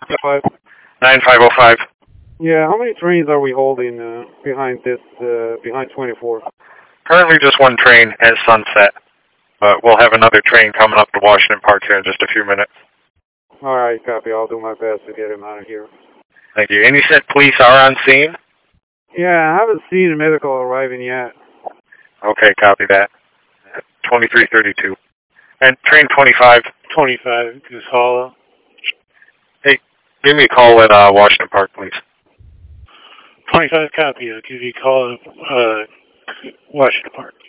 5. 9505. Yeah, how many trains are we holding behind behind 24? Currently just one train at Sunset, but we'll have another train coming up to Washington Park here in just a few minutes. All right, copy. I'll do my best to get him out of here. Thank you. And you said police are on scene? Yeah, I haven't seen a medical arriving yet. Okay, copy that. 2332. And train 25. 25, just Hollow. Hey, give me a call at Washington Park, please. 25 copy. I'll give you a call at Washington Park.